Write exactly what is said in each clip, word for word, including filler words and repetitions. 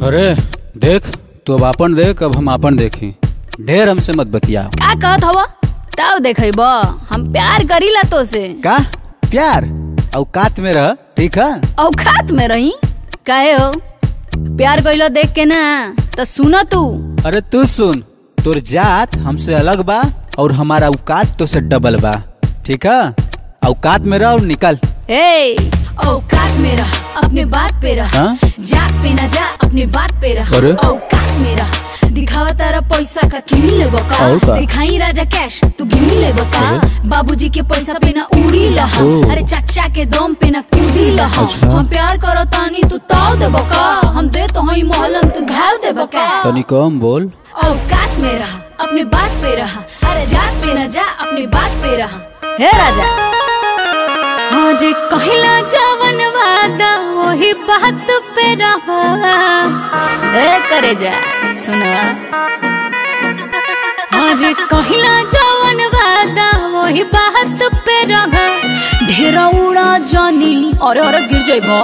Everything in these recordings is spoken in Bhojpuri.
अरे देख तू अब आपन देख, अब हम आपन देखी। ढेर हमसे मत बतिया। का कहत हवा? ताव देखब हम प्यार करीला तो से। का प्यार? औकात में रह, ठीक है? औकात में रही काहे हो? प्यार कइलो देख के ना तो सुना तू। अरे तू सुन, तोर जात हमसे अलग बा और हमारा औकात तो से डबल बा, ठीक है? औकात में रह और निकल। ए औकात में रह, अपने बात पे रह। जात पे ना जा, अपने बात पे रह। औकात में रह, दिखावा तारा पैसा का किन ले बका। दिखाई राजा कैश तू गिन ले बका। बाबूजी के पैसा पे ना उड़ी लहा, अरे चाचा के दम पे ना कूदी लहा। हम प्यार करो तानी तू ताव दे बका, हम दे तो हई मोहलम तू घाव दे बका। तनी कम बोल। औकात में रह, अपने बात पे रह। अरे जात पे ना जा, अपने बात पे रह। हे राजा हाँ जे कहला जवन वादा वही बात पे रहा। ए करे जा सुना, हाँ जे कहला जवन वादा वही बात पे रहा। ढेरा उड़ा जानी अरे अरे गिर जाइबो।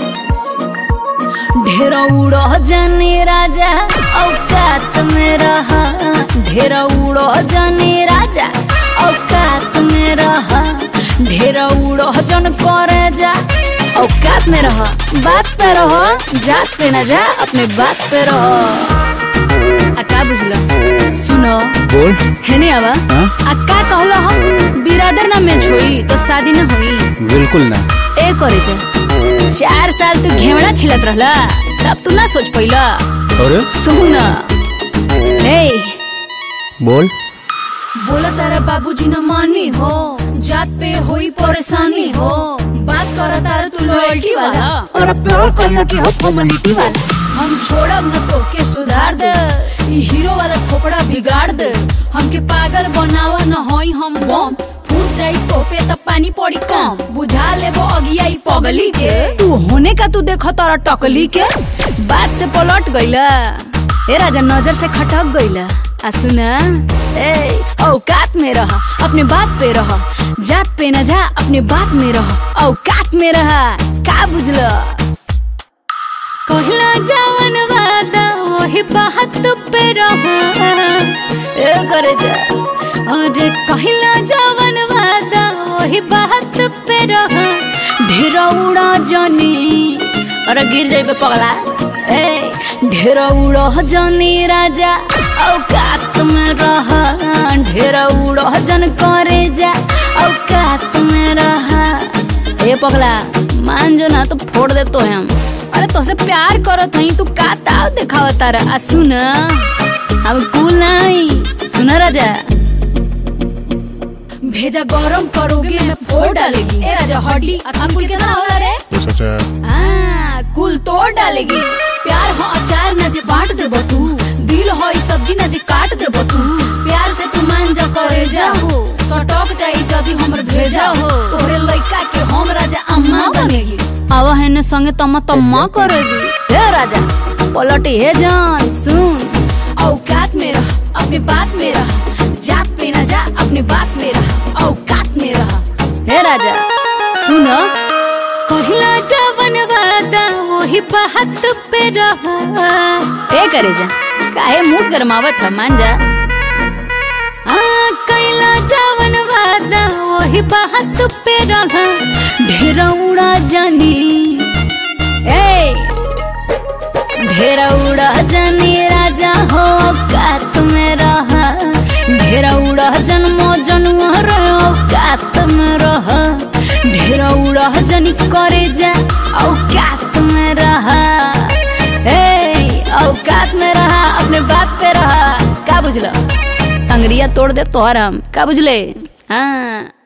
ढेरा उड़ा जानी राजा औकात में रहा। ढेरा उड़ा जानी राजा औकात में रहा। ढेरा उड़ो जन करे जा, औकात में रहो। बात पे रहो, जात पे ना जा, अपने बात पे रहो। अक्का बुझलो? सुनो बोल। है नहीं आवा? अक्का कहलो हम बिरादर ना मैच होई तो शादी ना होई। बिल्कुल ना। ए करे जा, चार साल तू घेवड़ा छिलत रहला तब तू ना सोच पैला। अरे सुन ए बोल। बोला तारा बाबूजी न मानी हो, जात पे होई परेशानी हो। बात करा तारा तू लॉयल्टी वाला और प्यार कहियो कि हो फॉर्मेलिटी वाला। हम छोड़ब न तो के सुधार दे, ई हीरो वाला थोपड़ा बिगाड़ दे। हमके पागल बनावा न होई हम बम, फूट जाई तो पे तब पानी पड़ी कम। बुझा ले वो अगिया ई पगली के, तू होने का तू देखो तारा टकली के। बात से पलट गईला ए राजा, नजर से खटक गईला। आ सुना ए औकात में रह, अपने बात पे रह। जात पे ना जा, अपने बात में रह। औकात में रह, का बुझलो? कहला जवन वादा वही बात पे रह। ए करे जा, अरे कहला जवन वादा वही बात पे रह। ढेरा उड़ा जानी अरे गिर जाइबे पगला। ए ढेरा उड़ा जानी राजा औकात में रह। ढेरा उड़ा जन करे जा, औकात में रह। ए पगला मान जो ना तो फोड़ दे तो हम। अरे तो से प्यार करत हई, तू का ताव दिखावा तारा। आ सुन हम कूल नहीं, सुन राजा भेजा गरम करोगे मैं फोड़ डालेगी। ए राजा हड्डी अकामकुल के ना होला रे। हाँ कुल तोड़ डालेगी। प्यार हो अचार न जे बांट दे बतू, दिल हो ई सब्जी न जे काट दे बतू। प्यार से तू मान जा करे जा हो, सटक जाई जदी हमर भेजा हो। तोरे लइका के हम राजा अम्मा बनेगी। आवा है ने संगे तम्मा तम्मा करेगी। हे राजा पलटी हे जान सुन, औकात में रह, अपनी बात में रह। जात पे ना जा, अपनी बात में रह। औकात में रह। हे राजा सुन, कहला जवन वादा वही बात पे रह। ए करे जा, काहे मूड गरमावत है, मान जा। हाँ कैला जवन वादा वही बात पे रह। ढेरा उड़ा जानी ए ढेरा उड़ा जानी राजा हो, औकात में रह। ढेरा उड़ा जन्मो जन्म रह, औकात में रह। ढेरा उड़ा जनी करे जा, औकात में रह। ए औकात में रहा, अपने बात पे रहा। का बुझलो? अंगरिया तोड़ दे तोहर हम, का बुझले? हाँ।